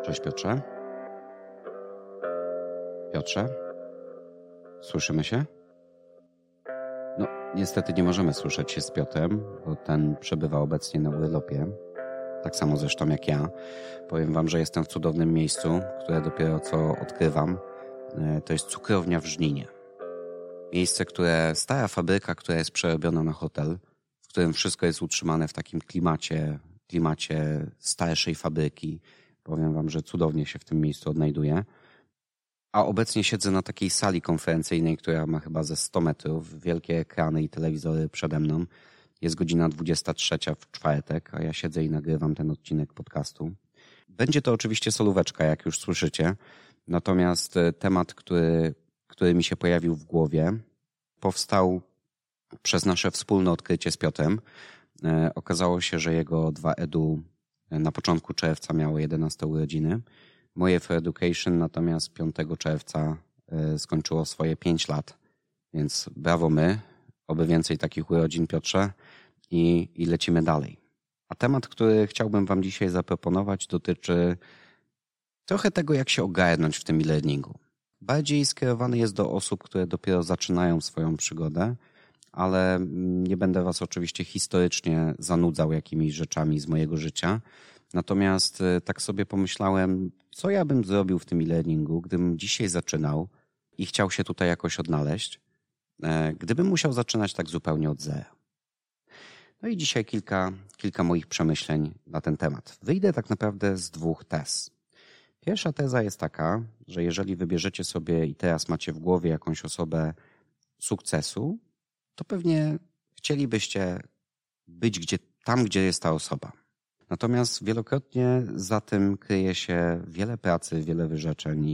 Cześć Piotrze. Piotrze? Słyszymy się? No, niestety nie możemy słyszeć się z Piotrem, bo ten przebywa obecnie na urlopie. Tak samo zresztą jak ja. Powiem wam, że jestem w cudownym miejscu, które dopiero co odkrywam. To jest cukrownia w Żninie. Miejsce, stara fabryka, która jest przerobiona na hotel, w którym wszystko jest utrzymane w takim klimacie starszej fabryki. Powiem wam, że cudownie się w tym miejscu odnajduję. A obecnie siedzę na takiej sali konferencyjnej, która ma chyba ze 100 metrów, wielkie ekrany i telewizory przede mną. Jest godzina 23 w czwartek, a ja siedzę i nagrywam ten odcinek podcastu. Będzie to oczywiście solóweczka, jak już słyszycie. Natomiast temat, który mi się pojawił w głowie, powstał przez nasze wspólne odkrycie z Piotrem. Okazało się, że jego 2EDU na początku czerwca miało 11 urodziny. Moje For Education natomiast 5 czerwca skończyło swoje 5 lat. Więc brawo my, oby więcej takich urodzin, Piotrze, i lecimy dalej. A temat, który chciałbym wam dzisiaj zaproponować, dotyczy trochę tego, jak się ogarnąć w tym e-learningu. Bardziej skierowany jest do osób, które dopiero zaczynają swoją przygodę, ale nie będę was oczywiście historycznie zanudzał jakimiś rzeczami z mojego życia. Natomiast tak sobie pomyślałem, co ja bym zrobił w tym e-learningu, gdybym dzisiaj zaczynał i chciał się tutaj jakoś odnaleźć, gdybym musiał zaczynać tak zupełnie od zera. No i dzisiaj kilka moich przemyśleń na ten temat. Wyjdę tak naprawdę z 2 tez. Pierwsza teza jest taka, że jeżeli wybierzecie sobie i teraz macie w głowie jakąś osobę sukcesu, to pewnie chcielibyście być tam, gdzie jest ta osoba. Natomiast wielokrotnie za tym kryje się wiele pracy, wiele wyrzeczeń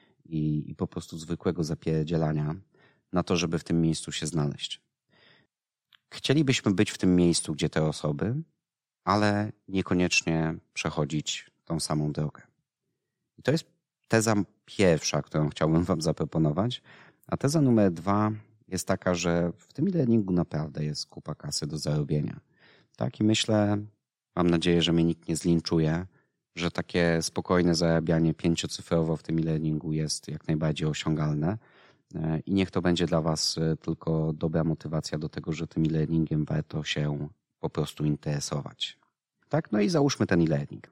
i po prostu zwykłego zapierdzielania na to, żeby w tym miejscu się znaleźć. Chcielibyśmy być w tym miejscu, gdzie te osoby, ale niekoniecznie przechodzić tą samą drogę. I to jest teza pierwsza, którą chciałbym wam zaproponować. A teza numer 2 jest taka, że w tym e-learningu naprawdę jest kupa kasy do zarobienia. Tak, i mam nadzieję, że mnie nikt nie zlinczuje, że takie spokojne zarabianie 5-cyfrowo w tym e-learningu jest jak najbardziej osiągalne i niech to będzie dla was tylko dobra motywacja do tego, że tym e-learningiem warto się po prostu interesować. Tak, no i załóżmy ten e-learning.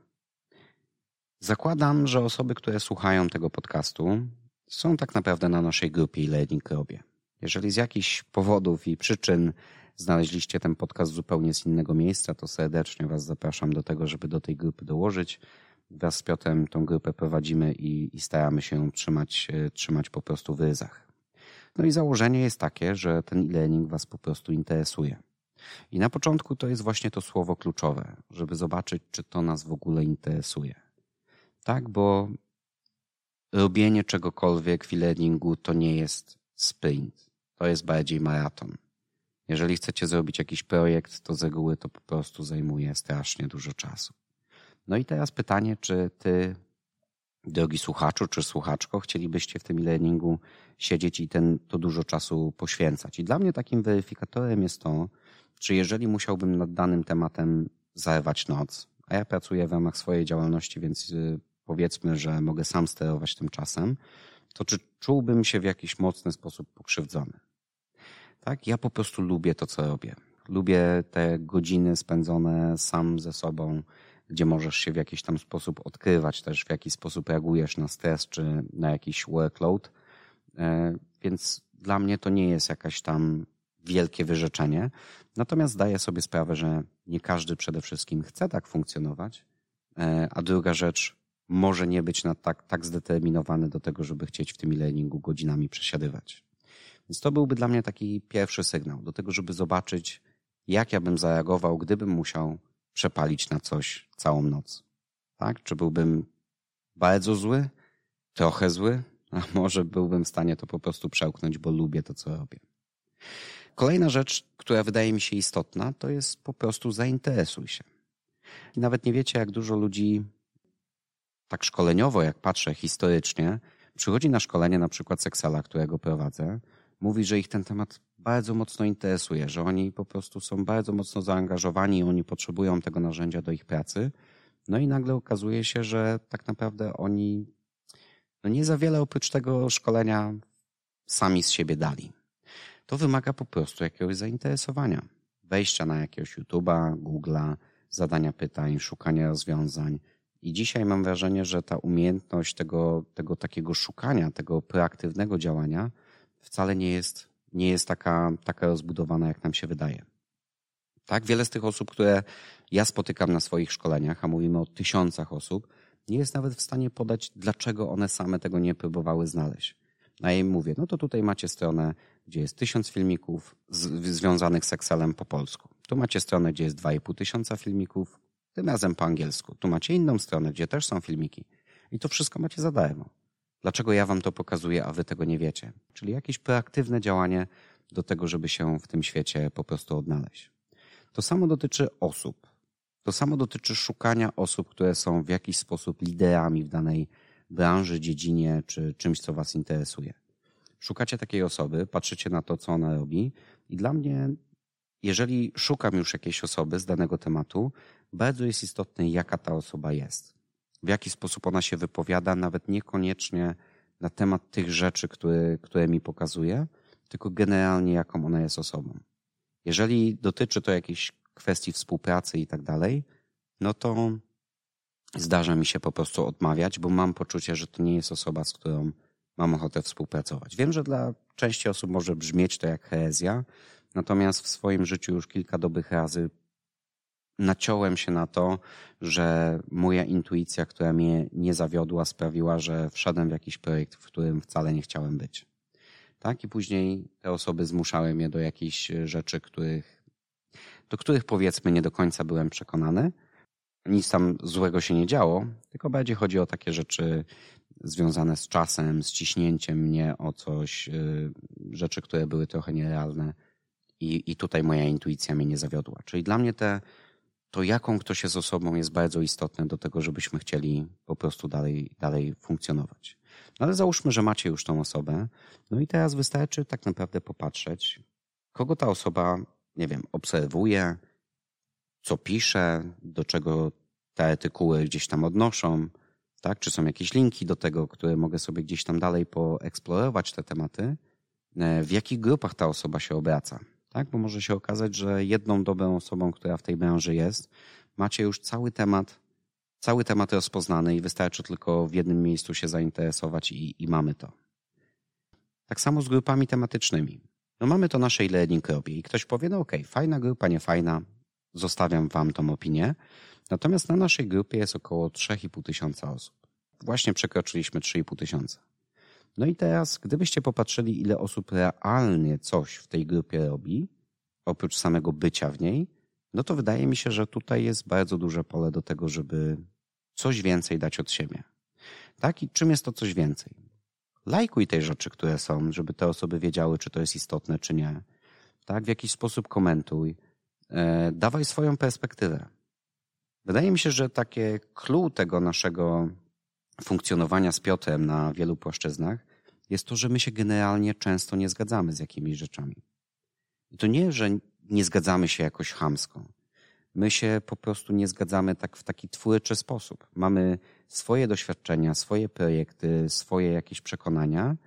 Zakładam, że osoby, które słuchają tego podcastu, są tak naprawdę na naszej grupie e-learning robię. Jeżeli z jakichś powodów i przyczyn znaleźliście ten podcast zupełnie z innego miejsca, to serdecznie was zapraszam do tego, żeby do tej grupy dołożyć. Wraz z Piotrem tą grupę prowadzimy i staramy się ją trzymać po prostu w ryzach. No i założenie jest takie, że ten e-learning was po prostu interesuje. I na początku to jest właśnie to słowo kluczowe, żeby zobaczyć, czy to nas w ogóle interesuje. Tak, bo robienie czegokolwiek w e-learningu to nie jest sprint, to jest bardziej maraton. Jeżeli chcecie zrobić jakiś projekt, to z reguły to po prostu zajmuje strasznie dużo czasu. No i teraz pytanie, czy ty, drogi słuchaczu czy słuchaczko, chcielibyście w tym e-learningu siedzieć i to dużo czasu poświęcać. I dla mnie takim weryfikatorem jest to, czy jeżeli musiałbym nad danym tematem zarwać noc, a ja pracuję w ramach swojej działalności, więc powiedzmy, że mogę sam sterować tym czasem, to czy czułbym się w jakiś mocny sposób pokrzywdzony. Tak, ja po prostu lubię to, co robię. Lubię te godziny spędzone sam ze sobą, gdzie możesz się w jakiś tam sposób odkrywać też, w jaki sposób reagujesz na stres czy na jakiś workload. Więc dla mnie to nie jest jakaś tam wielkie wyrzeczenie. Natomiast zdaję sobie sprawę, że nie każdy przede wszystkim chce tak funkcjonować, a druga rzecz, może nie być tak zdeterminowany do tego, żeby chcieć w tym e-learningu godzinami przesiadywać. Więc to byłby dla mnie taki pierwszy sygnał do tego, żeby zobaczyć, jak ja bym zareagował, gdybym musiał przepalić na coś całą noc. Tak? Czy byłbym bardzo zły, trochę zły, a może byłbym w stanie to po prostu przełknąć, bo lubię to, co robię. Kolejna rzecz, która wydaje mi się istotna, to jest po prostu zainteresuj się. I nawet nie wiecie, jak dużo ludzi tak szkoleniowo, jak patrzę historycznie, przychodzi na szkolenie na przykład z Excela, którego prowadzę, mówi, że ich ten temat bardzo mocno interesuje, że oni po prostu są bardzo mocno zaangażowani i oni potrzebują tego narzędzia do ich pracy, No i nagle okazuje się, że tak naprawdę oni nie za wiele oprócz tego szkolenia sami z siebie dali. To wymaga po prostu jakiegoś zainteresowania. Wejścia na jakiegoś YouTube'a, Google'a, zadania pytań, szukania rozwiązań. I dzisiaj mam wrażenie, że ta umiejętność tego takiego szukania, tego proaktywnego działania wcale nie jest taka rozbudowana, jak nam się wydaje. Tak, wiele z tych osób, które ja spotykam na swoich szkoleniach, a mówimy o tysiącach osób, nie jest nawet w stanie podać, dlaczego one same tego nie próbowały znaleźć. A ja im mówię, no to tutaj macie stronę, gdzie jest 1000 filmików związanych z Excelem po polsku. Tu macie stronę, gdzie jest 2500 filmików, tym razem po angielsku. Tu macie inną stronę, gdzie też są filmiki. I to wszystko macie za darmo. Dlaczego ja wam to pokazuję, a wy tego nie wiecie? Czyli jakieś proaktywne działanie do tego, żeby się w tym świecie po prostu odnaleźć. To samo dotyczy osób. To samo dotyczy szukania osób, które są w jakiś sposób liderami w danej branży, dziedzinie czy czymś, co was interesuje. Szukacie takiej osoby, patrzycie na to, co ona robi i dla mnie, jeżeli szukam już jakiejś osoby z danego tematu, bardzo jest istotne, jaka ta osoba jest. W jaki sposób ona się wypowiada, nawet niekoniecznie na temat tych rzeczy, które mi pokazuje, tylko generalnie jaką ona jest osobą. Jeżeli dotyczy to jakiejś kwestii współpracy i tak dalej, no to zdarza mi się po prostu odmawiać, bo mam poczucie, że to nie jest osoba, z którą mam ochotę współpracować. Wiem, że dla części osób może brzmieć to jak herezja, natomiast w swoim życiu już kilka dobrych razy naciąłem się na to, że moja intuicja, która mnie nie zawiodła, sprawiła, że wszedłem w jakiś projekt, w którym wcale nie chciałem być. Tak? I później te osoby zmuszały mnie do jakichś rzeczy, do których powiedzmy nie do końca byłem przekonany. Nic tam złego się nie działo, tylko bardziej chodzi o takie rzeczy związane z czasem, z ciśnięciem mnie o coś, rzeczy, które były trochę nierealne i tutaj moja intuicja mnie nie zawiodła. Czyli dla mnie to jaką ktoś jest osobą jest bardzo istotne do tego, żebyśmy chcieli po prostu dalej funkcjonować. No ale załóżmy, że macie już tą osobę, no i teraz wystarczy tak naprawdę popatrzeć, kogo ta osoba, nie wiem, obserwuje, co pisze, do czego te artykuły gdzieś tam odnoszą, tak? Czy są jakieś linki do tego, które mogę sobie gdzieś tam dalej poeksplorować te tematy, w jakich grupach ta osoba się obraca. Tak? Bo może się okazać, że jedną dobrą osobą, która w tej branży jest, macie już cały temat rozpoznany i wystarczy tylko w jednym miejscu się zainteresować i mamy to. Tak samo z grupami tematycznymi. No mamy to nasze e-learning robi i ktoś powie, no okej, fajna grupa, nie fajna, zostawiam wam tą opinię. Natomiast na naszej grupie jest około 3500 osób. Właśnie przekroczyliśmy 3500. No i teraz, gdybyście popatrzyli, ile osób realnie coś w tej grupie robi, oprócz samego bycia w niej, no to wydaje mi się, że tutaj jest bardzo duże pole do tego, żeby coś więcej dać od siebie. Tak? I czym jest to coś więcej? Lajkuj te rzeczy, które są, żeby te osoby wiedziały, czy to jest istotne, czy nie. Tak? W jakiś sposób komentuj. Dawaj swoją perspektywę. Wydaje mi się, że takie clue tego naszego funkcjonowania z Piotrem na wielu płaszczyznach jest to, że my się generalnie często nie zgadzamy z jakimiś rzeczami. I to nie, że nie zgadzamy się jakoś chamsko. My się po prostu nie zgadzamy tak w taki twórczy sposób. Mamy swoje doświadczenia, swoje projekty, swoje jakieś przekonania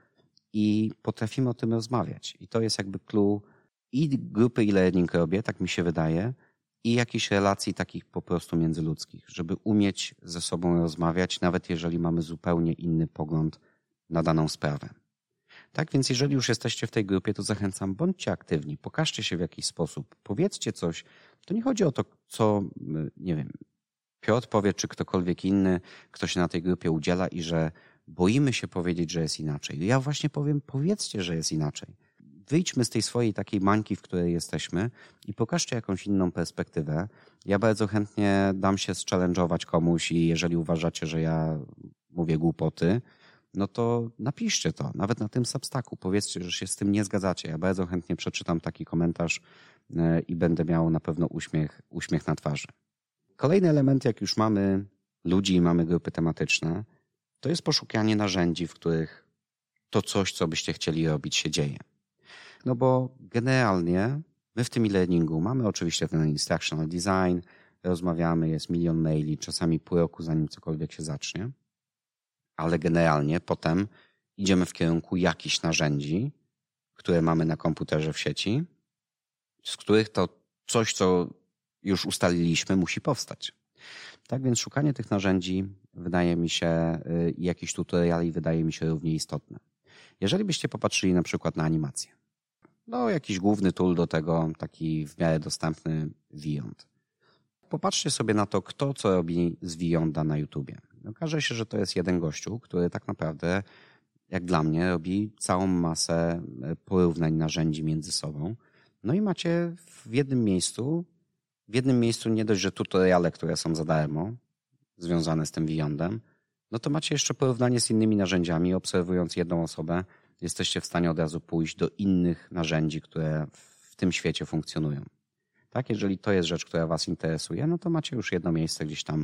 i potrafimy o tym rozmawiać. I to jest jakby clue i grupy e-learning robię, tak mi się wydaje, i jakichś relacji takich po prostu międzyludzkich, żeby umieć ze sobą rozmawiać, nawet jeżeli mamy zupełnie inny pogląd na daną sprawę. Tak więc jeżeli już jesteście w tej grupie, to zachęcam, bądźcie aktywni, pokażcie się w jakiś sposób, powiedzcie coś. To nie chodzi o to, co, nie wiem, Piotr powie, czy ktokolwiek inny, kto się na tej grupie udziela i że boimy się powiedzieć, że jest inaczej. Ja właśnie powiem, powiedzcie, że jest inaczej. Wyjdźmy z tej swojej takiej mańki, w której jesteśmy i pokażcie jakąś inną perspektywę. Ja bardzo chętnie dam się zchallenge'ować komuś i jeżeli uważacie, że ja mówię głupoty, no to napiszcie to, nawet na tym Substacku. Powiedzcie, że się z tym nie zgadzacie. Ja bardzo chętnie przeczytam taki komentarz i będę miał na pewno uśmiech na twarzy. Kolejny element, jak już mamy ludzi i mamy grupy tematyczne, to jest poszukanie narzędzi, w których to coś, co byście chcieli robić, się dzieje. No bo generalnie my w tym e-learningu mamy oczywiście ten instructional design, rozmawiamy, jest milion maili, czasami pół roku zanim cokolwiek się zacznie, ale generalnie potem idziemy w kierunku jakichś narzędzi, które mamy na komputerze w sieci, z których to coś, co już ustaliliśmy, musi powstać. Tak więc szukanie tych narzędzi wydaje mi się, i jakichś tutoriali wydaje mi się równie istotne. Jeżeli byście popatrzyli na przykład na animację, jakiś główny tool do tego, taki w miarę dostępny Vyond. Popatrzcie sobie na to, kto co robi z Vyonda na YouTubie. Okaże się, że to jest jeden gościu, który tak naprawdę, jak dla mnie, robi całą masę porównań narzędzi między sobą. No i macie w jednym miejscu nie dość, że tutoriale, które są za darmo, związane z tym Vyondem, no to macie jeszcze porównanie z innymi narzędziami. Obserwując jedną osobę, jesteście w stanie od razu pójść do innych narzędzi, które w tym świecie funkcjonują. Tak, jeżeli to jest rzecz, która was interesuje, no to macie już jedno miejsce gdzieś tam.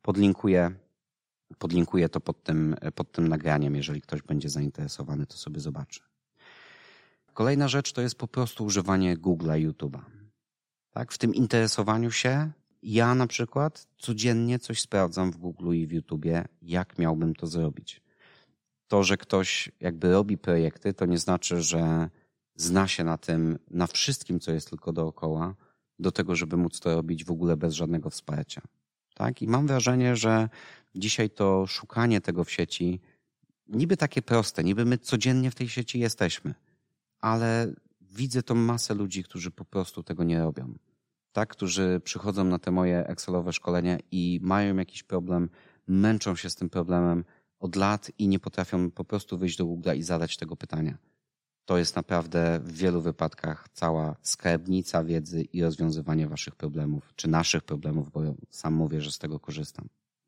Podlinkuję to pod tym nagraniem. Jeżeli ktoś będzie zainteresowany, to sobie zobaczy. Kolejna rzecz to jest po prostu używanie Google'a, YouTube'a. Tak, w tym interesowaniu się ja na przykład codziennie coś sprawdzam w Google i w YouTubie, jak miałbym to zrobić. To, że ktoś jakby robi projekty, to nie znaczy, że zna się na tym, na wszystkim, co jest tylko dookoła, do tego, żeby móc to robić w ogóle bez żadnego wsparcia. Tak? I mam wrażenie, że dzisiaj to szukanie tego w sieci, niby takie proste, niby my codziennie w tej sieci jesteśmy, ale widzę tą masę ludzi, którzy po prostu tego nie robią. Tak? Którzy przychodzą na te moje Excelowe szkolenia i mają jakiś problem, męczą się z tym problemem od lat i nie potrafią po prostu wyjść do Google'a i zadać tego pytania. To jest naprawdę w wielu wypadkach cała skarbnica wiedzy i rozwiązywanie waszych problemów, czy naszych problemów, bo ja sam mówię, że z tego korzystam.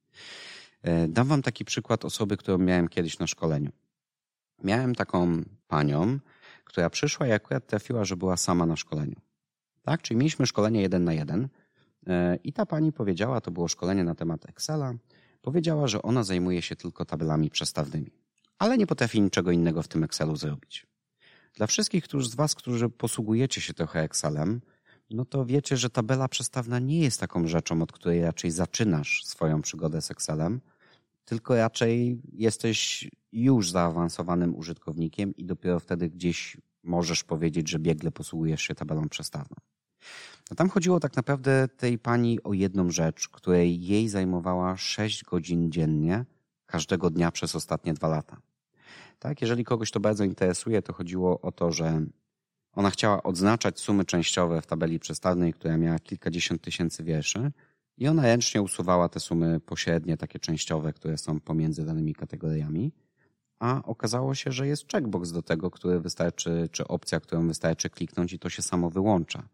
Dam wam taki przykład osoby, którą miałem kiedyś na szkoleniu. Miałem taką panią, która przyszła i akurat trafiła, że była sama na szkoleniu. Tak? Czyli mieliśmy szkolenie 1 na 1 i ta pani powiedziała, to było szkolenie na temat Excela, powiedziała, że ona zajmuje się tylko tabelami przestawnymi, ale nie potrafi niczego innego w tym Excelu zrobić. Dla wszystkich z was, którzy posługujecie się trochę Excelem, no to wiecie, że tabela przestawna nie jest taką rzeczą, od której raczej zaczynasz swoją przygodę z Excelem, tylko raczej jesteś już zaawansowanym użytkownikiem i dopiero wtedy gdzieś możesz powiedzieć, że biegle posługujesz się tabelą przestawną. No tam chodziło tak naprawdę tej pani o jedną rzecz, której jej zajmowała 6 godzin dziennie, każdego dnia przez ostatnie 2 lata. Tak, jeżeli kogoś to bardzo interesuje, to chodziło o to, że ona chciała odznaczać sumy częściowe w tabeli przestawnej, która miała kilkadziesiąt tysięcy wierszy i ona ręcznie usuwała te sumy pośrednie, takie częściowe, które są pomiędzy danymi kategoriami, a okazało się, że jest checkbox do tego, który wystarczy, czy opcja, którą wystarczy kliknąć i to się samo wyłącza.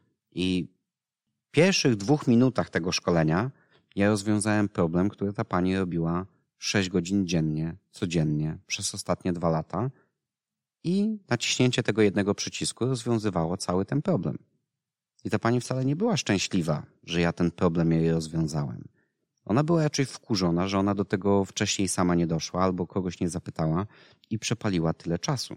I w pierwszych 2 minutach tego szkolenia ja rozwiązałem problem, który ta pani robiła 6 godzin dziennie, codziennie, przez ostatnie 2 lata i naciśnięcie tego jednego przycisku rozwiązywało cały ten problem. I ta pani wcale nie była szczęśliwa, że ja ten problem jej rozwiązałem. Ona była raczej wkurzona, że ona do tego wcześniej sama nie doszła albo kogoś nie zapytała i przepaliła tyle czasu.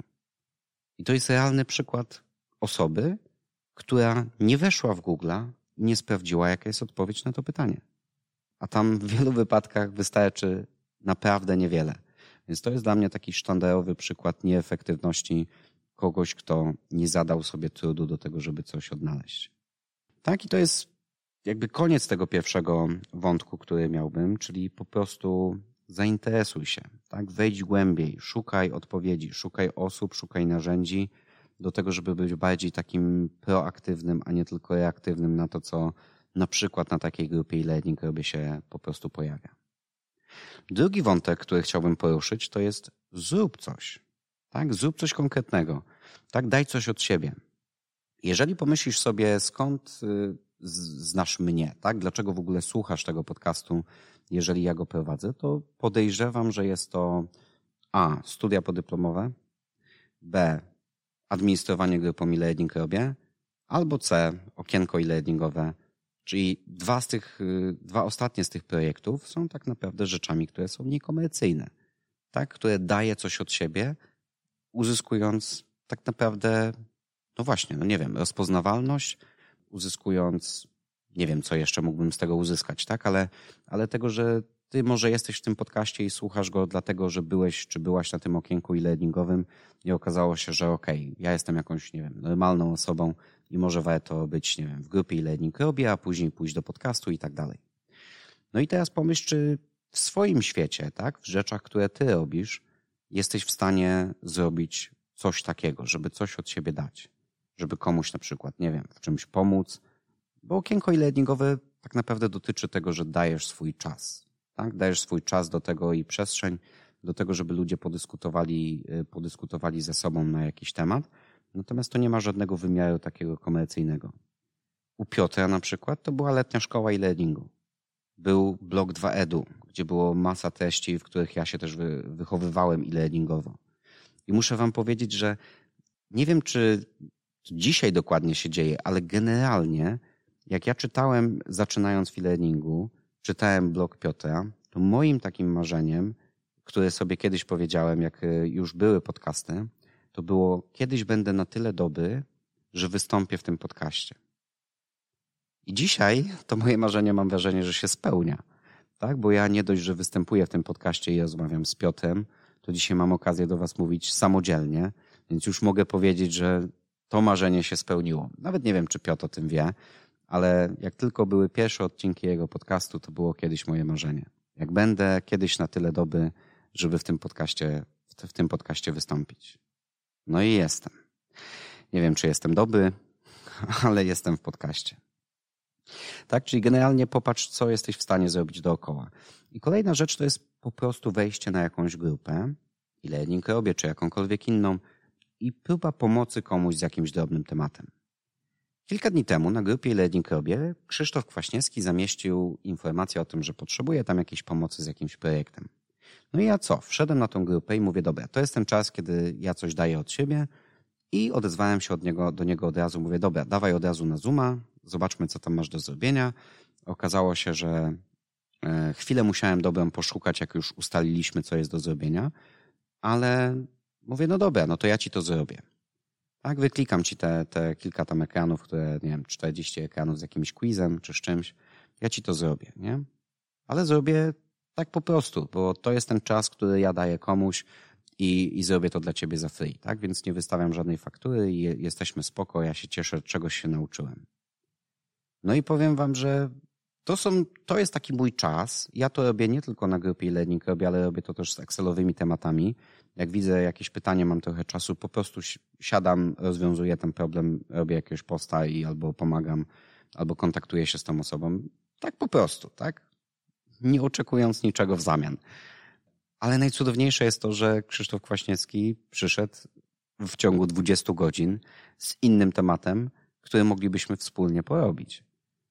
I to jest realny przykład osoby, która nie weszła w Google'a i nie sprawdziła, jaka jest odpowiedź na to pytanie. A tam w wielu wypadkach wystarczy naprawdę niewiele. Więc to jest dla mnie taki sztandarowy przykład nieefektywności kogoś, kto nie zadał sobie trudu do tego, żeby coś odnaleźć. Tak, i to jest jakby koniec tego pierwszego wątku, który miałbym, czyli po prostu zainteresuj się, tak? Wejdź głębiej, szukaj odpowiedzi, szukaj osób, szukaj narzędzi do tego, żeby być bardziej takim proaktywnym, a nie tylko reaktywnym na to, co na przykład na takiej grupie e-learning robię się po prostu pojawia. Drugi wątek, który chciałbym poruszyć, to jest zrób coś. Tak? Zrób coś konkretnego. Tak? Daj coś od siebie. Jeżeli pomyślisz sobie, skąd znasz mnie, tak? Dlaczego w ogóle słuchasz tego podcastu, jeżeli ja go prowadzę, to podejrzewam, że jest to A. Studia podyplomowe, B. Administrowanie grupą e-learning robię, albo C. Okienko e-learningowe. Czyli dwa ostatnie z tych projektów są tak naprawdę rzeczami, które są niekomercyjne, tak? Które daje coś od siebie, uzyskując tak naprawdę, no właśnie, no nie wiem, rozpoznawalność, uzyskując nie wiem, co jeszcze mógłbym z tego uzyskać, tak? Ale tego, że ty może jesteś w tym podcaście i słuchasz go dlatego, że byłeś czy byłaś na tym okienku e-learningowym i okazało się, że okej, ja jestem jakąś, nie wiem, normalną osobą i może warto być, nie wiem, w grupie e-learning robię, a później pójść do podcastu i tak dalej. No i teraz pomyśl, czy w swoim świecie, tak, w rzeczach, które ty robisz, jesteś w stanie zrobić coś takiego, żeby coś od siebie dać, żeby komuś na przykład, nie wiem, w czymś pomóc, bo okienko e-learningowe tak naprawdę dotyczy tego, że dajesz swój czas, tak? Dajesz swój czas do tego i przestrzeń do tego, żeby ludzie podyskutowali ze sobą na jakiś temat, natomiast to nie ma żadnego wymiaru takiego komercyjnego. U Piotra na przykład to była letnia szkoła e-learningu. Był blog 2edu, gdzie było masa treści, w których ja się też wychowywałem e-learningowo. I muszę wam powiedzieć, że nie wiem, czy dzisiaj dokładnie się dzieje, ale generalnie jak ja czytałem, zaczynając w e-learningu, czytałem blog Piotra, to moim takim marzeniem, które sobie kiedyś powiedziałem, jak już były podcasty, to było kiedyś będę na tyle dobry, że wystąpię w tym podcaście. I dzisiaj to moje marzenie mam wrażenie, że się spełnia. Tak? Bo ja nie dość, że występuję w tym podcaście i rozmawiam z Piotrem, to dzisiaj mam okazję do was mówić samodzielnie, więc już mogę powiedzieć, że to marzenie się spełniło. Nawet nie wiem, czy Piotr o tym wie, ale jak tylko były pierwsze odcinki jego podcastu, to było kiedyś moje marzenie. Jak będę kiedyś na tyle dobry, żeby w tym podcaście wystąpić. No i jestem. Nie wiem, czy jestem dobry, ale jestem w podcaście. Tak, czyli generalnie popatrz, co jesteś w stanie zrobić dookoła. I kolejna rzecz to jest po prostu wejście na jakąś grupę, e-learning robię, czy jakąkolwiek inną i próba pomocy komuś z jakimś drobnym tematem. Kilka dni temu na grupie e-learning robię Krzysztof Kwaśniewski zamieścił informację o tym, że potrzebuje tam jakiejś pomocy z jakimś projektem. No i ja co? Wszedłem na tą grupę i mówię, dobra, to jest ten czas, kiedy ja coś daję od siebie i odezwałem się do niego od razu. Mówię, dobra, dawaj od razu na Zooma, zobaczmy, co tam masz do zrobienia. Okazało się, że chwilę musiałem dobrą poszukać, jak już ustaliliśmy, co jest do zrobienia, ale mówię, no dobra, no to ja ci to zrobię. Tak, wyklikam ci te kilka tam ekranów, które, nie wiem, 40 ekranów z jakimś quizem czy z czymś. Ja ci to zrobię, nie? Ale zrobię tak po prostu, bo to jest ten czas, który ja daję komuś i zrobię to dla ciebie za free, tak? Więc nie wystawiam żadnej faktury i jesteśmy spoko, ja się cieszę, czegoś się nauczyłem. No i powiem wam, że to jest taki mój czas. Ja to robię nie tylko na grupie e-learning robię, ale robię to też z Excelowymi tematami. Jak widzę jakieś pytanie, mam trochę czasu, po prostu siadam, rozwiązuję ten problem, robię jakiegoś posta i albo pomagam, albo kontaktuję się z tą osobą. Tak po prostu, tak? Nie oczekując niczego w zamian. Ale najcudowniejsze jest to, że Krzysztof Kwaśniewski przyszedł w ciągu 20 godzin z innym tematem, który moglibyśmy wspólnie porobić.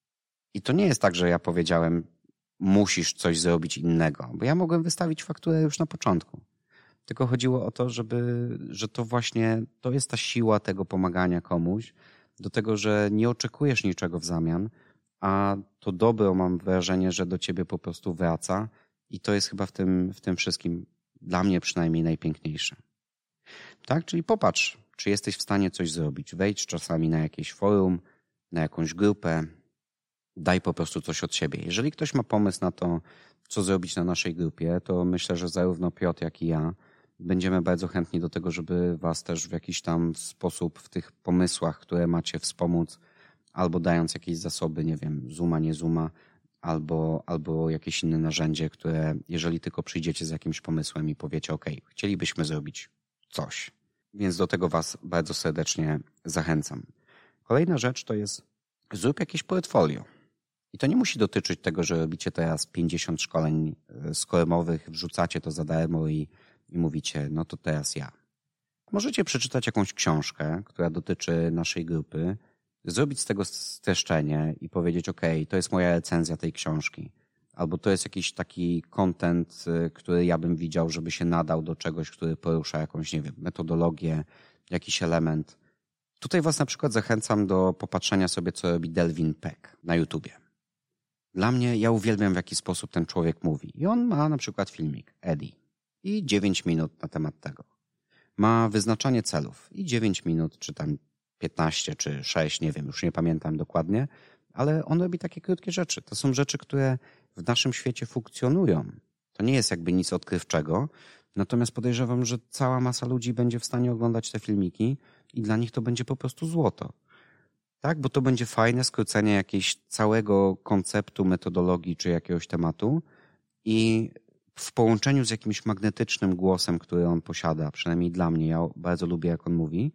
I to nie jest tak, że ja powiedziałem, musisz coś zrobić innego, bo ja mogłem wystawić fakturę już na początku. Tylko chodziło o to, że to właśnie, to jest ta siła tego pomagania komuś, do tego, że nie oczekujesz niczego w zamian, a to dobro mam wrażenie, że do ciebie po prostu wraca i to jest chyba w tym wszystkim, dla mnie przynajmniej, najpiękniejsze. Tak? Czyli popatrz, czy jesteś w stanie coś zrobić. Wejdź czasami na jakieś forum, na jakąś grupę, daj po prostu coś od siebie. Jeżeli ktoś ma pomysł na to, co zrobić na naszej grupie, to myślę, że zarówno Piotr, jak i ja będziemy bardzo chętni do tego, żeby was też w jakiś tam sposób w tych pomysłach, które macie, wspomóc, albo dając jakieś zasoby, nie wiem, Zooma, nie Zooma, albo jakieś inne narzędzie, które jeżeli tylko przyjdziecie z jakimś pomysłem i powiecie, ok, chcielibyśmy zrobić coś. Więc do tego was bardzo serdecznie zachęcam. Kolejna rzecz to jest zrób jakieś portfolio. I to nie musi dotyczyć tego, że robicie teraz 50 szkoleń scrumowych, wrzucacie to za darmo i mówicie, no to teraz ja. Możecie przeczytać jakąś książkę, która dotyczy naszej grupy, zrobić z tego streszczenie i powiedzieć, ok, to jest moja recenzja tej książki. Albo to jest jakiś taki content, który ja bym widział, żeby się nadał do czegoś, który porusza jakąś, nie wiem, metodologię, jakiś element. Tutaj was na przykład zachęcam do popatrzenia sobie, co robi Delvin Peck na YouTubie. Dla mnie, ja uwielbiam, w jaki sposób ten człowiek mówi. I on ma na przykład filmik, Eddie, i 9 minut na temat tego. Ma wyznaczanie celów i 9 minut, czy tam 15, czy 6, nie wiem, już nie pamiętam dokładnie, ale on robi takie krótkie rzeczy. To są rzeczy, które w naszym świecie funkcjonują. To nie jest jakby nic odkrywczego, natomiast podejrzewam, że cała masa ludzi będzie w stanie oglądać te filmiki i dla nich to będzie po prostu złoto. Tak, bo to będzie fajne skrócenie jakiegoś całego konceptu, metodologii czy jakiegoś tematu i w połączeniu z jakimś magnetycznym głosem, który on posiada, przynajmniej dla mnie, ja bardzo lubię, jak on mówi,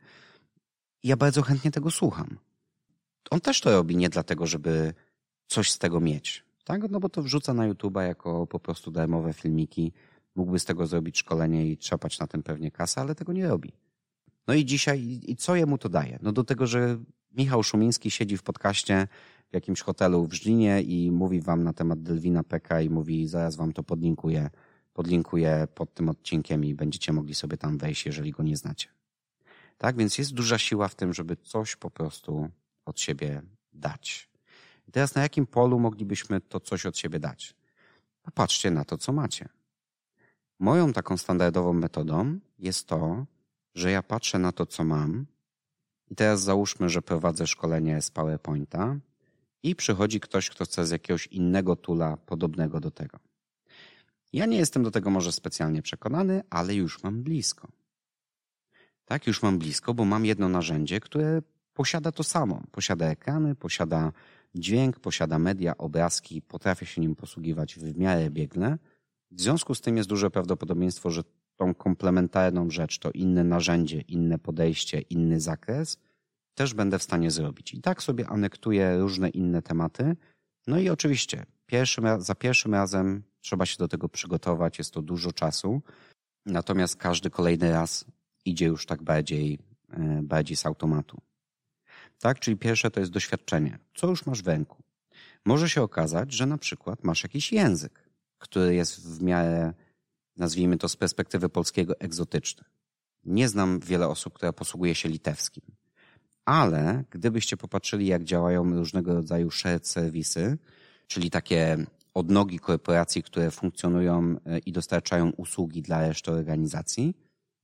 i ja bardzo chętnie tego słucham. On też to robi nie dlatego, żeby coś z tego mieć, tak? No bo to wrzuca na YouTube'a jako po prostu darmowe filmiki, mógłby z tego zrobić szkolenie i trzepać na tym pewnie kasę, ale tego nie robi. No i dzisiaj, i co jemu to daje? No do tego, że Michał Szumiński siedzi w podcaście w jakimś hotelu w Żlinie i mówi wam na temat Delwina Peka i mówi, zaraz wam to podlinkuję pod tym odcinkiem i będziecie mogli sobie tam wejść, jeżeli go nie znacie. Tak, więc jest duża siła w tym, żeby coś po prostu od siebie dać. I teraz na jakim polu moglibyśmy to coś od siebie dać? Popatrzcie na to, co macie. Moją taką standardową metodą jest to, że ja patrzę na to, co mam i teraz załóżmy, że prowadzę szkolenie z PowerPointa i przychodzi ktoś, kto chce z jakiegoś innego toola podobnego do tego. Ja nie jestem do tego może specjalnie przekonany, ale już mam blisko. Tak, już mam blisko, bo mam jedno narzędzie, które posiada to samo. Posiada ekrany, posiada dźwięk, posiada media, obrazki, potrafię się nim posługiwać w miarę biegle. W związku z tym jest duże prawdopodobieństwo, że tą komplementarną rzecz, to inne narzędzie, inne podejście, inny zakres też będę w stanie zrobić. I tak sobie anektuję różne inne tematy. No i oczywiście za pierwszym razem trzeba się do tego przygotować, jest to dużo czasu. Natomiast każdy kolejny raz idzie już tak bardziej z automatu. Tak, czyli pierwsze to jest doświadczenie. Co już masz w ręku? Może się okazać, że na przykład masz jakiś język, który jest w miarę, nazwijmy to z perspektywy polskiego, egzotyczny. Nie znam wiele osób, które posługuje się litewskim. Ale gdybyście popatrzyli, jak działają różnego rodzaju shared serwisy, czyli takie odnogi korporacji, które funkcjonują i dostarczają usługi dla reszty organizacji,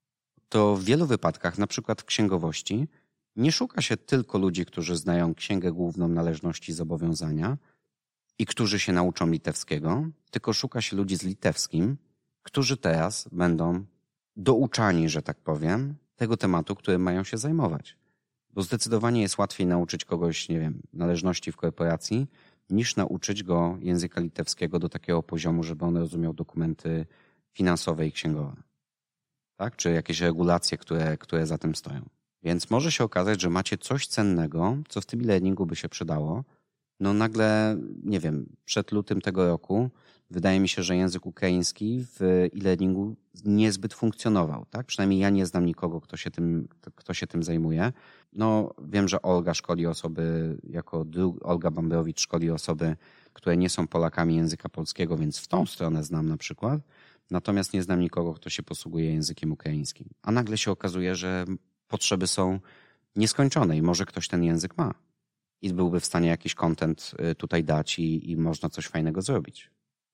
to w wielu wypadkach, na przykład w księgowości, nie szuka się tylko ludzi, którzy znają księgę główną, należności, zobowiązania i którzy się nauczą litewskiego, tylko szuka się ludzi z litewskim, którzy teraz będą douczani, że tak powiem, tego tematu, którym mają się zajmować. Bo zdecydowanie jest łatwiej nauczyć kogoś, nie wiem, należności w korporacji, niż nauczyć go języka litewskiego do takiego poziomu, żeby on rozumiał dokumenty finansowe i księgowe. Tak? Czy jakieś regulacje, które za tym stoją. Więc może się okazać, że macie coś cennego, co w tym e-learningu by się przydało. No nagle, nie wiem, przed lutym tego roku wydaje mi się, że język ukraiński w e-learningu niezbyt funkcjonował. Tak? Przynajmniej ja nie znam nikogo, kto się tym zajmuje. No wiem, że Olga szkoli osoby, Olga Bambrowicz szkoli osoby, które nie są Polakami języka polskiego, więc w tą stronę znam na przykład. Natomiast nie znam nikogo, kto się posługuje językiem ukraińskim. A nagle się okazuje, że potrzeby są nieskończone i może ktoś ten język ma i byłby w stanie jakiś content tutaj dać i można coś fajnego zrobić.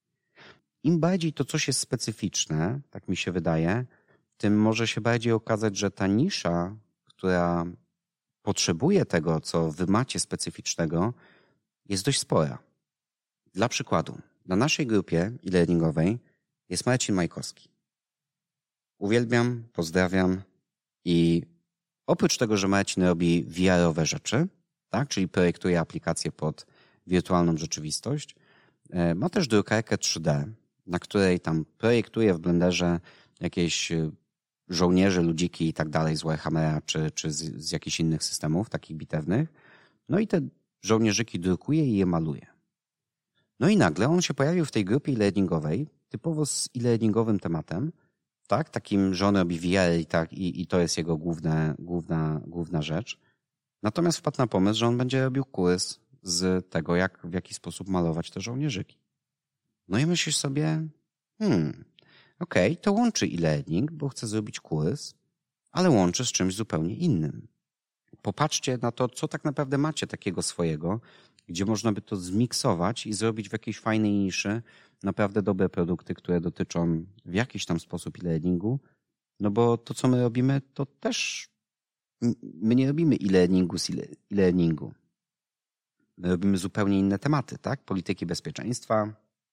Im bardziej to coś jest specyficzne, tak mi się wydaje, tym może się bardziej okazać, że ta nisza, która potrzebuje tego, co wy macie specyficznego, jest dość spora. Dla przykładu, na naszej grupie e-learningowej jest Marcin Majkowski. Uwielbiam, pozdrawiam i oprócz tego, że Marcin robi VR-owe rzeczy, tak, czyli projektuje aplikacje pod wirtualną rzeczywistość, ma też drukarkę 3D, na której tam projektuje w Blenderze jakieś żołnierze, ludziki i tak dalej z Warhammera czy z jakichś innych systemów, takich bitewnych. No i te żołnierzyki drukuje i je maluje. No i nagle on się pojawił w tej grupie e-learningowej, typowo z e-learningowym tematem, tak, takim, że on robi VR i to jest jego główna rzecz. Natomiast wpadł na pomysł, że on będzie robił kurs z tego, w jaki sposób malować te żołnierzyki. No i myślisz sobie, okej, to łączy e-learning, bo chce zrobić kurs, ale łączy z czymś zupełnie innym. Popatrzcie na to, co tak naprawdę macie takiego swojego, gdzie można by to zmiksować i zrobić w jakiejś fajnej niszy naprawdę dobre produkty, które dotyczą w jakiś tam sposób e-learningu, no bo to, co my robimy, to też my nie robimy e-learningu z e-learningu. My robimy zupełnie inne tematy, tak? Polityki bezpieczeństwa,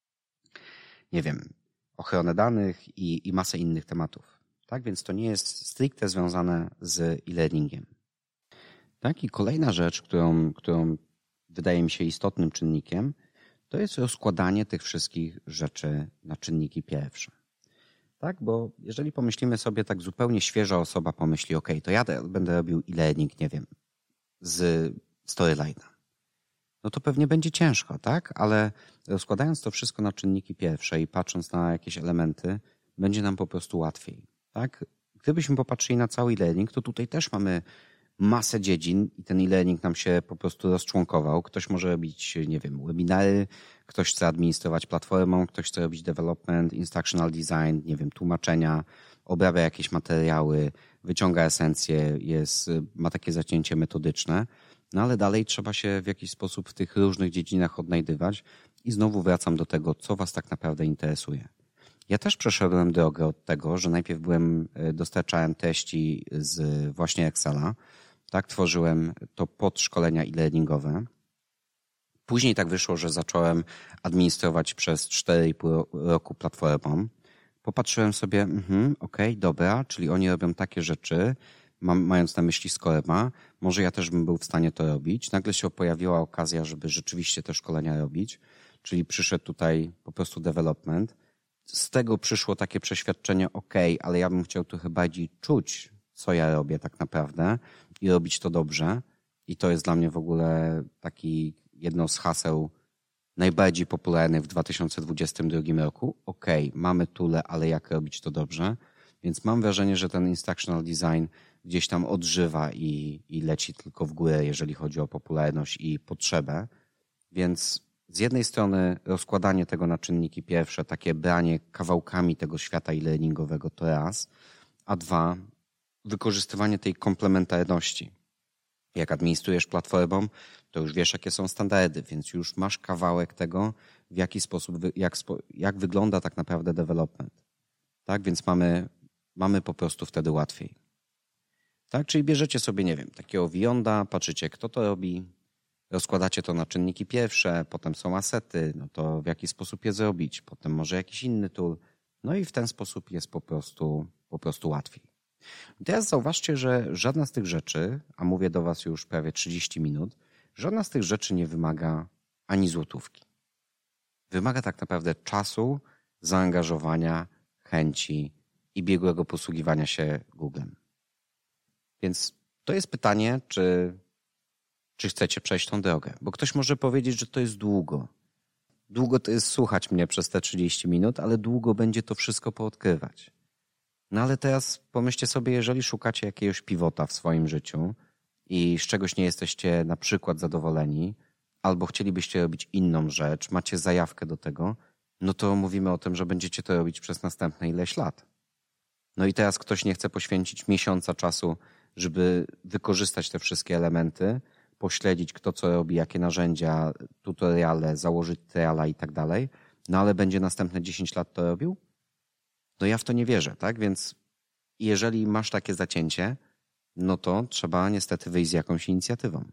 nie wiem, ochronę danych i masę innych tematów. Tak? Więc to nie jest stricte związane z e-learningiem. Tak? I kolejna rzecz, którą wydaje mi się istotnym czynnikiem, to jest rozkładanie tych wszystkich rzeczy na czynniki pierwsze. Tak? Bo jeżeli pomyślimy sobie, tak zupełnie świeża osoba pomyśli, ok, to ja będę robił e-learning, nie wiem, z Storyline'a. No to pewnie będzie ciężko, tak? Ale rozkładając to wszystko na czynniki pierwsze i patrząc na jakieś elementy, będzie nam po prostu łatwiej, tak? Gdybyśmy popatrzyli na cały e-learning, to tutaj też mamy masę dziedzin i ten e-learning nam się po prostu rozczłonkował. Ktoś może robić, nie wiem, webinary, ktoś chce administrować platformą, ktoś chce robić development, instructional design, nie wiem, tłumaczenia, obrabia jakieś materiały, wyciąga esencję, ma takie zacięcie metodyczne, no ale dalej trzeba się w jakiś sposób w tych różnych dziedzinach odnajdywać i znowu wracam do tego, co was tak naprawdę interesuje. Ja też przeszedłem drogę od tego, że najpierw dostarczałem treści z właśnie Excela, tak, tworzyłem to podszkolenia e-learningowe. Później tak wyszło, że zacząłem administrować przez 4,5 roku platformą. Popatrzyłem sobie, okej, dobra, czyli oni robią takie rzeczy, mając na myśli Skorema, może ja też bym był w stanie to robić. Nagle się pojawiła okazja, żeby rzeczywiście te szkolenia robić, czyli przyszedł tutaj po prostu development. Z tego przyszło takie przeświadczenie, ale ja bym chciał trochę bardziej czuć, co ja robię tak naprawdę i robić to dobrze. I to jest dla mnie w ogóle taki jedno z haseł najbardziej popularnych w 2022 roku. Mamy tule, ale jak robić to dobrze? Więc mam wrażenie, że ten instructional design gdzieś tam odżywa i leci tylko w górę, jeżeli chodzi o popularność i potrzebę. Więc z jednej strony rozkładanie tego na czynniki pierwsze, takie branie kawałkami tego świata e-learningowego to raz, a dwa, wykorzystywanie tej komplementarności. Jak administrujesz platformą, to już wiesz, jakie są standardy, więc już masz kawałek tego, w jaki sposób, jak wygląda tak naprawdę development. Tak, więc mamy po prostu wtedy łatwiej. Tak, czyli bierzecie sobie, nie wiem, takiego Vionda, patrzycie, kto to robi, rozkładacie to na czynniki pierwsze, potem są asety, no to w jaki sposób je zrobić, potem może jakiś inny tool, no i w ten sposób jest po prostu łatwiej. I teraz zauważcie, że żadna z tych rzeczy, a mówię do was już prawie 30 minut, żadna z tych rzeczy nie wymaga ani złotówki. Wymaga tak naprawdę czasu, zaangażowania, chęci i biegłego posługiwania się Googlem. Więc to jest pytanie, czy chcecie przejść tą drogę. Bo ktoś może powiedzieć, że to jest długo. Długo to jest słuchać mnie przez te 30 minut, ale długo będzie to wszystko poodkrywać. No ale teraz pomyślcie sobie, jeżeli szukacie jakiegoś pivota w swoim życiu i z czegoś nie jesteście na przykład zadowoleni, albo chcielibyście robić inną rzecz, macie zajawkę do tego, no to mówimy o tym, że będziecie to robić przez następne ileś lat. No i teraz ktoś nie chce poświęcić miesiąca czasu, żeby wykorzystać te wszystkie elementy, pośledzić kto co robi, jakie narzędzia, tutoriale, założyć triala i tak dalej, no ale będzie następne 10 lat to robił? No ja w to nie wierzę, tak? Więc jeżeli masz takie zacięcie, no to trzeba niestety wyjść z jakąś inicjatywą.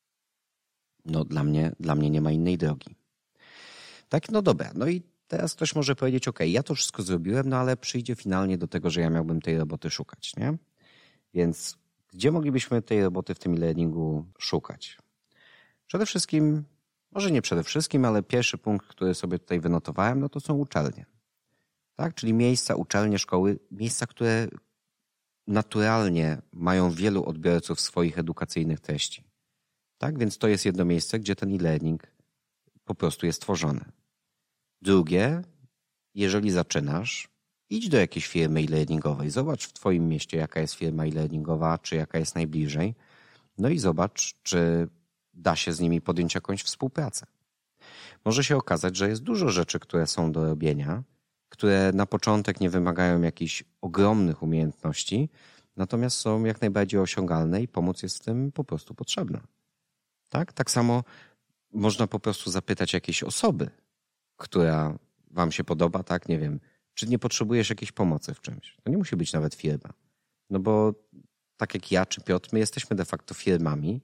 No dla mnie nie ma innej drogi. Tak, no dobra, no i teraz ktoś może powiedzieć, ja to wszystko zrobiłem, no ale przyjdzie finalnie do tego, że ja miałbym tej roboty szukać, nie? Więc gdzie moglibyśmy tej roboty w tym e-learningu szukać? Przede wszystkim, może nie przede wszystkim, ale pierwszy punkt, który sobie tutaj wynotowałem, no to są uczelnie. Tak? Czyli miejsca, uczelnie, szkoły, miejsca, które naturalnie mają wielu odbiorców swoich edukacyjnych treści. Tak? Więc to jest jedno miejsce, gdzie ten e-learning po prostu jest tworzony. Drugie, jeżeli zaczynasz, idź do jakiejś firmy e-learningowej, zobacz w twoim mieście, jaka jest firma e-learningowa, czy jaka jest najbliżej, no i zobacz, czy da się z nimi podjąć jakąś współpracę. Może się okazać, że jest dużo rzeczy, które są do robienia, które na początek nie wymagają jakichś ogromnych umiejętności, natomiast są jak najbardziej osiągalne i pomoc jest w tym po prostu potrzebna. Tak samo można po prostu zapytać jakiejś osoby, która wam się podoba, tak, nie wiem, czy nie potrzebujesz jakiejś pomocy w czymś. To nie musi być nawet firma. No bo tak jak ja czy Piotr, my jesteśmy de facto firmami,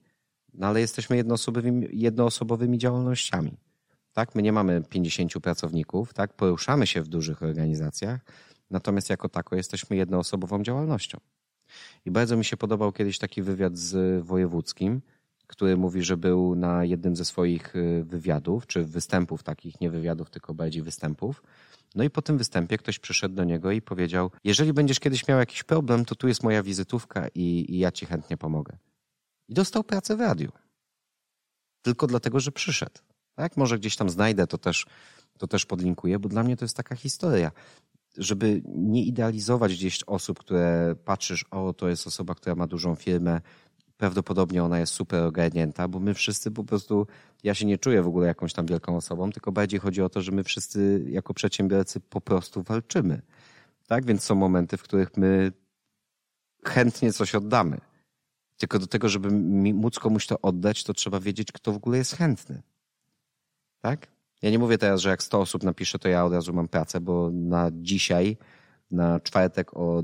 No ale jesteśmy jednoosobowymi działalnościami. Tak? My nie mamy 50 pracowników, tak? Poruszamy się w dużych organizacjach, natomiast jako tako jesteśmy jednoosobową działalnością. I bardzo mi się podobał kiedyś taki wywiad z Wojewódzkim, który mówi, że był na jednym ze swoich wywiadów, czy występów takich, nie wywiadów, tylko bardziej występów. No i po tym występie ktoś przyszedł do niego i powiedział: jeżeli będziesz kiedyś miał jakiś problem, to tu jest moja wizytówka i ja ci chętnie pomogę. I dostał pracę w radiu. Tylko dlatego, że przyszedł. Tak? Może gdzieś tam znajdę, to też podlinkuję, bo dla mnie to jest taka historia. Żeby nie idealizować gdzieś osób, które patrzysz, to jest osoba, która ma dużą firmę, prawdopodobnie ona jest super ogarnięta, bo my wszyscy po prostu, ja się nie czuję w ogóle jakąś tam wielką osobą, tylko bardziej chodzi o to, że my wszyscy jako przedsiębiorcy po prostu walczymy. Tak? Więc są momenty, w których my chętnie coś oddamy. Tylko do tego, żeby móc komuś to oddać, to trzeba wiedzieć, kto w ogóle jest chętny. Tak? Ja nie mówię teraz, że jak 100 osób napisze, to ja od razu mam pracę, bo na dzisiaj, na czwartek o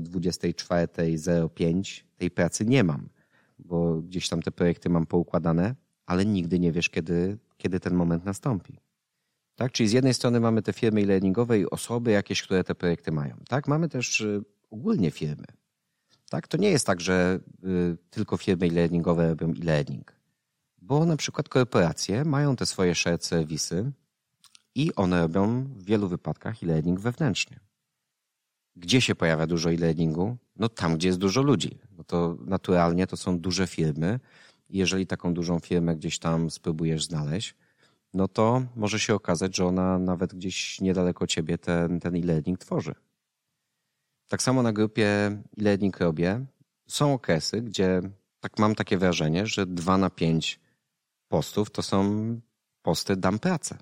24:05 tej pracy nie mam, bo gdzieś tam te projekty mam poukładane, ale nigdy nie wiesz, kiedy ten moment nastąpi. Tak? Czyli z jednej strony mamy te firmy e-learningowe i osoby jakieś, które te projekty mają. Tak? Mamy też ogólnie firmy. Tak? To nie jest tak, że tylko firmy e-learningowe robią e-learning, bo na przykład korporacje mają te swoje shared serwisy i one robią w wielu wypadkach e-learning wewnętrznie. Gdzie się pojawia dużo e-learningu? No tam, gdzie jest dużo ludzi. No to naturalnie to są duże firmy i jeżeli taką dużą firmę gdzieś tam spróbujesz znaleźć, no to może się okazać, że ona nawet gdzieś niedaleko ciebie ten e-learning tworzy. Tak samo na grupie e-learning robię. Są okresy, gdzie tak mam takie wrażenie, że 2 na 5 postów to są posty dam pracę.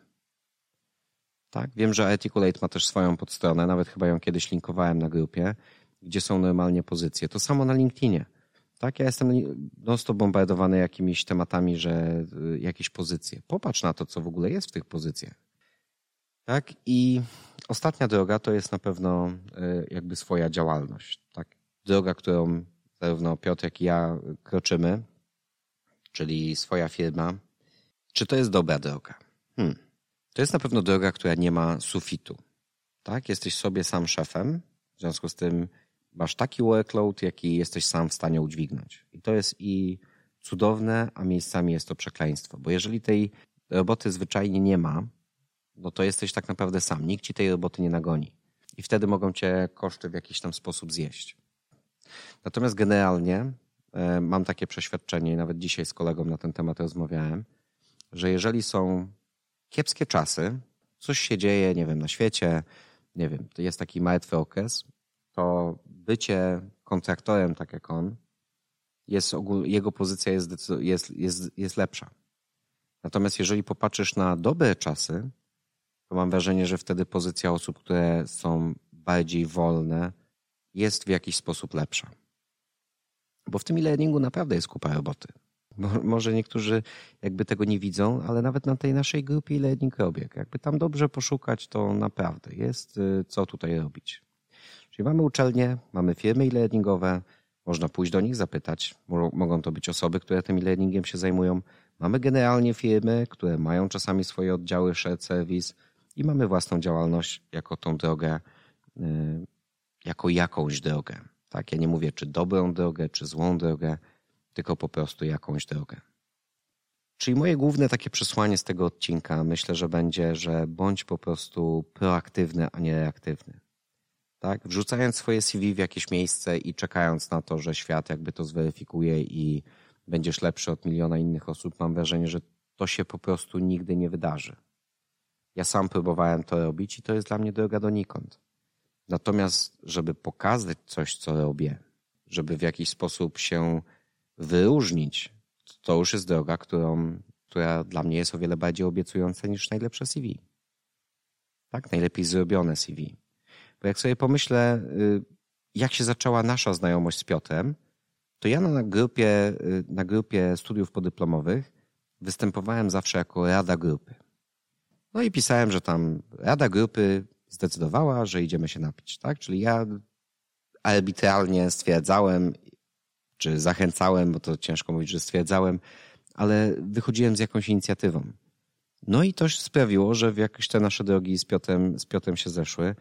Tak? Wiem, że Articulate ma też swoją podstronę, nawet chyba ją kiedyś linkowałem na grupie, gdzie są normalnie pozycje. To samo na LinkedInie. Tak? Ja jestem non-stop bombardowany jakimiś tematami, że jakieś pozycje. Popatrz na to, co w ogóle jest w tych pozycjach. Tak? I ostatnia droga to jest na pewno jakby swoja działalność. Tak? Droga, którą zarówno Piotr, jak i ja kroczymy, czyli swoja firma. Czy to jest dobra droga? To jest na pewno droga, która nie ma sufitu. Tak? Jesteś sobie sam szefem, w związku z tym masz taki workload, jaki jesteś sam w stanie udźwignąć. I to jest i cudowne, a miejscami jest to przekleństwo. Bo jeżeli tej roboty zwyczajnie nie ma, no to jesteś tak naprawdę sam. Nikt ci tej roboty nie nagoni. I wtedy mogą cię koszty w jakiś tam sposób zjeść. Natomiast generalnie mam takie przeświadczenie, i nawet dzisiaj z kolegą na ten temat rozmawiałem, że jeżeli są kiepskie czasy, coś się dzieje, nie wiem, na świecie, nie wiem, to jest taki martwy okres, to bycie kontraktorem, tak jak on, jego pozycja jest lepsza. Natomiast jeżeli popatrzysz na dobre czasy, to mam wrażenie, że wtedy pozycja osób, które są bardziej wolne, jest w jakiś sposób lepsza. Bo w tym e-learningu naprawdę jest kupa roboty. Może niektórzy jakby tego nie widzą, ale nawet na tej naszej grupie e-learning robię. Jakby tam dobrze poszukać, to naprawdę jest co tutaj robić. Czyli mamy uczelnie, mamy firmy e-learningowe, można pójść do nich, zapytać. Mogą to być osoby, które tym e-learningiem się zajmują. Mamy generalnie firmy, które mają czasami swoje oddziały shared service i mamy własną działalność jako tą drogę, jako jakąś drogę. Tak? Ja nie mówię, czy dobrą drogę, czy złą drogę, tylko po prostu jakąś drogę. Czyli moje główne takie przesłanie z tego odcinka myślę, że będzie, że bądź po prostu proaktywny, a nie reaktywny. Tak? Wrzucając swoje CV w jakieś miejsce i czekając na to, że świat jakby to zweryfikuje i będziesz lepszy od miliona innych osób, mam wrażenie, że to się po prostu nigdy nie wydarzy. Ja sam próbowałem to robić i to jest dla mnie droga donikąd. Natomiast, żeby pokazać coś, co robię, żeby w jakiś sposób się wyróżnić, to już jest droga, która dla mnie jest o wiele bardziej obiecująca niż najlepsze CV. Tak, najlepiej zrobione CV. Bo jak sobie pomyślę, jak się zaczęła nasza znajomość z Piotrem, to ja na grupie studiów podyplomowych występowałem zawsze jako rada grupy. No i pisałem, że tam rada grupy zdecydowała, że idziemy się napić. Tak? Czyli ja arbitralnie stwierdzałem, czy zachęcałem, bo to ciężko mówić, że stwierdzałem, ale wychodziłem z jakąś inicjatywą. No i to sprawiło, że jakoś te nasze drogi z Piotrem się zeszły,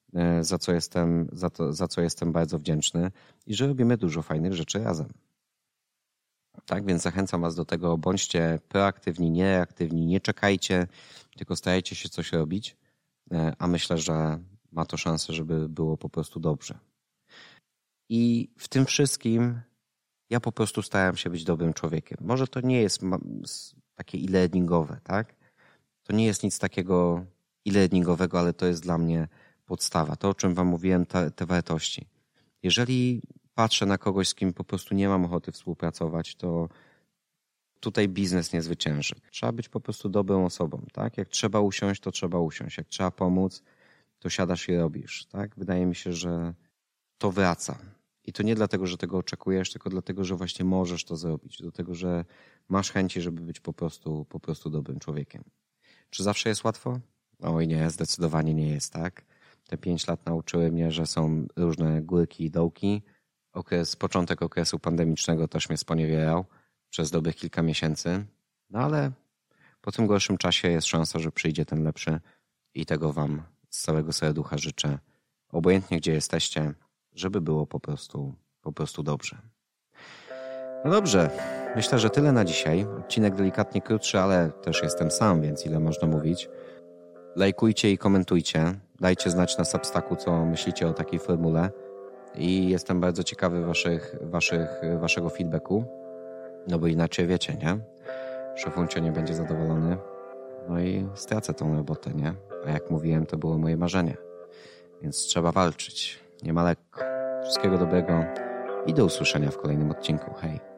za co jestem bardzo wdzięczny i że robimy dużo fajnych rzeczy razem. Tak, więc zachęcam was do tego, bądźcie proaktywni, niereaktywni, nie czekajcie, tylko starajcie się coś robić, a myślę, że ma to szansę, żeby było po prostu dobrze. I w tym wszystkim ja po prostu starałem się być dobrym człowiekiem. Może to nie jest takie e-learningowe, tak? To nie jest nic takiego e-learningowego, ale to jest dla mnie podstawa. To, o czym wam mówiłem, te wartości. Jeżeli patrzę na kogoś, z kim po prostu nie mam ochoty współpracować, to tutaj biznes nie zwycięży. Trzeba być po prostu dobrą osobą, tak? Jak trzeba usiąść, to trzeba usiąść. Jak trzeba pomóc, to siadasz i robisz, tak? Wydaje mi się, że to wraca. I to nie dlatego, że tego oczekujesz, tylko dlatego, że właśnie możesz to zrobić. Dlatego, że masz chęci, żeby być po prostu dobrym człowiekiem. Czy zawsze jest łatwo? Oj nie, zdecydowanie nie jest, tak? Te 5 lat nauczyły mnie, że są różne górki i dołki. Początek okresu pandemicznego też mnie sponiewierał przez dobrych kilka miesięcy. No ale po tym gorszym czasie jest szansa, że przyjdzie ten lepszy i tego wam z całego serducha życzę. Obojętnie gdzie jesteście, żeby było po prostu dobrze. No dobrze, myślę, że tyle na dzisiaj. Odcinek delikatnie krótszy, ale też jestem sam, więc ile można mówić. Lajkujcie i komentujcie. Dajcie znać na Substacku, co myślicie o takiej formule. I jestem bardzo ciekawy waszego feedbacku. No bo inaczej wiecie, nie? Szefuncio nie będzie zadowolony. No i stracę tą robotę, nie? A jak mówiłem, to było moje marzenie. Więc trzeba walczyć. Nie ma lekko. Wszystkiego dobrego i do usłyszenia w kolejnym odcinku. Hej!